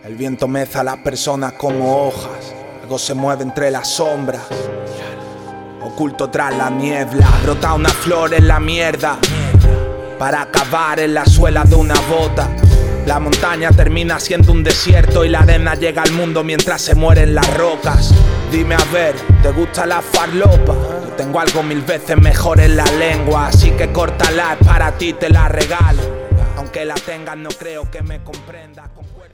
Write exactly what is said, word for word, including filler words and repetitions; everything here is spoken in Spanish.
El viento meza a las personas como hojas. Algo se mueve entre las sombras, oculto tras la niebla. Brota una flor en la mierda para acabar en la suela de una bota. La montaña termina siendo un desierto y la arena llega al mundo mientras se mueren las rocas. Dime a ver, ¿te gusta la farlopa? Yo tengo algo mil veces mejor en la lengua, así que córtala, es para ti, te la regalo. Aunque la tengas no creo que me comprendas.